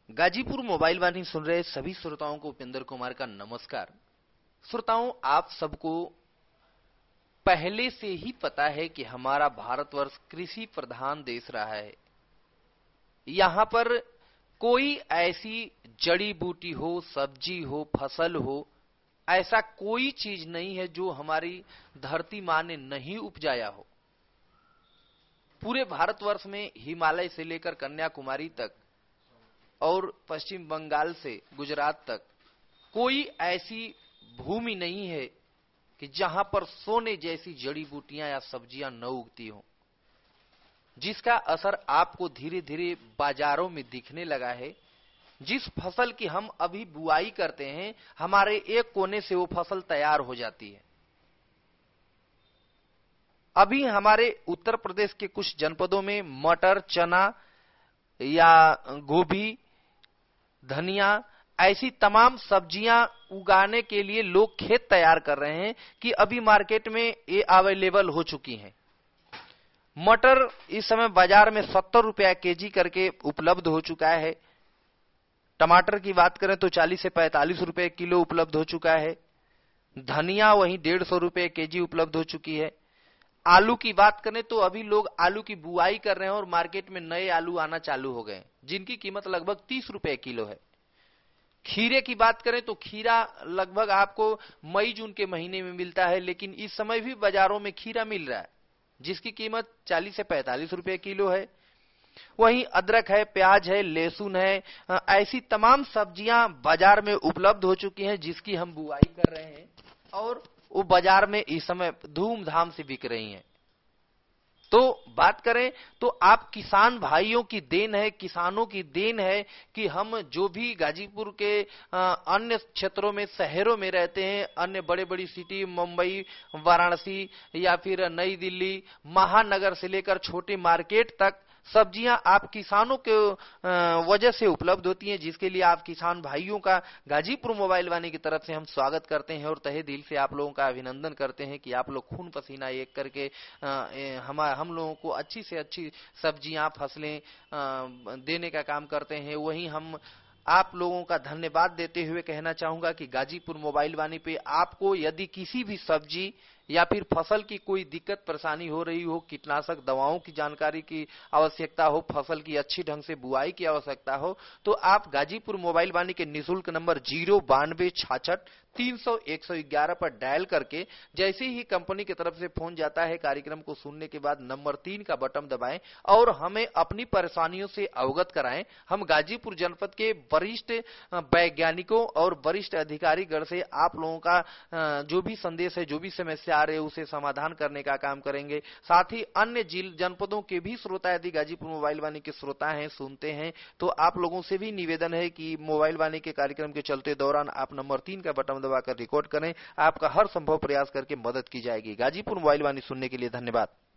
Ghazipur mobile वाणी सुन रहे सभी श्रोताओं को उपेंद्र कुमार का नमस्कार। श्रोताओं, आप सबको पहले से ही पता है कि हमारा भारतवर्ष कृषि प्रधान देश रहा है। यहां पर कोई ऐसी जड़ी बूटी हो, सब्जी हो, फसल हो, ऐसा कोई चीज नहीं है जो हमारी धरती मां ने नहीं उपजाया हो। पूरे भारतवर्ष में हिमालय से लेकर कन्याकुमारी तक और पश्चिम बंगाल से गुजरात तक कोई ऐसी भूमि नहीं है कि जहां पर सोने जैसी जड़ी बूटियां या सब्जियां न उगती हो, जिसका असर आपको धीरे धीरे बाजारों में दिखने लगा है। जिस फसल की हम अभी बुआई करते हैं, हमारे एक कोने से वो फसल तैयार हो जाती है। अभी हमारे उत्तर प्रदेश के कुछ जनपदों में मटर, चना या गोभी, धनिया, ऐसी तमाम सब्जियां उगाने के लिए लोग खेत तैयार कर रहे हैं कि अभी मार्केट में ये अवेलेबल हो चुकी हैं। मटर इस समय बाजार में 70 रुपया केजी करके उपलब्ध हो चुका है। टमाटर की बात करें तो 40 से 45 रुपए किलो उपलब्ध हो चुका है। धनिया वहीं 150 रुपए केजी उपलब्ध हो चुकी है। आलू की बात करें तो अभी लोग आलू की बुआई कर रहे हैं और मार्केट में नए आलू आना चालू हो गए, जिनकी कीमत लगभग 30 रुपए किलो है। खीरे की बात करें तो खीरा लगभग आपको मई जून के महीने में मिलता है, लेकिन इस समय भी बाजारों में खीरा मिल रहा है, जिसकी कीमत 40 से 45 रुपए किलो है। वहीं अदरक है, प्याज है, लहसुन है, ऐसी तमाम सब्जियां बाजार में उपलब्ध हो चुकी हैं, जिसकी हम बुआई कर रहे हैं और वो बाजार में इस समय धूमधाम से बिक रही हैं। तो बात करें तो आप किसान भाइयों की देन है, किसानों की देन है कि हम जो भी गाजीपुर के अन्य क्षेत्रों में, शहरों में रहते हैं, अन्य बड़े बड़ी सिटी, मुंबई, वाराणसी या फिर नई दिल्ली, महानगर से लेकर छोटे मार्केट तक सब्जियां आप किसानों के वजह से उपलब्ध होती हैं, जिसके लिए आप किसान भाइयों का गाजीपुर मोबाइल वाणी की तरफ से हम स्वागत करते हैं और तहे दिल से आप लोगों का अभिनंदन करते हैं कि आप लोग खून पसीना एक करके हम लोगों को अच्छी से अच्छी सब्जियां, फसलें देने का काम करते हैं। वहीं हम आप लोगों का धन्यवाद देते हुए कहना चाहूंगा कि गाजीपुर मोबाइल वाणी पे आपको यदि किसी भी सब्जी या फिर फसल की कोई दिक्कत परेशानी हो रही हो, कीटनाशक दवाओं की जानकारी की आवश्यकता हो, फसल की अच्छी ढंग से बुआई की आवश्यकता हो, तो आप गाजीपुर मोबाइल वाणी के निःशुल्क नंबर 09266 300 111 पर डायल करके जैसे ही कंपनी की तरफ से फोन जाता है, कार्यक्रम को सुनने के बाद नंबर 3 का बटन दबाएं और हमें अपनी परेशानियों से अवगत कराएं। हम गाजीपुर जनपद के वरिष्ठ वैज्ञानिकों और वरिष्ठ अधिकारीगण से आप लोगों का जो भी संदेश है, जो भी समस्या आ रहे हैं, उसे समाधान करने का काम करेंगे। साथ ही अन्य जनपदों के भी श्रोता यदि गाजीपुर मोबाइल वाणी के श्रोता हैं, सुनते हैं, तो आप लोगों से भी निवेदन है कि मोबाइल वाणी के कार्यक्रम के चलते दौरान आप नंबर 3 का बटन दबाकर रिकॉर्ड करें। आपका हर संभव प्रयास करके मदद की जाएगी। गाजीपुर मोबाइल वाणी सुनने के लिए धन्यवाद।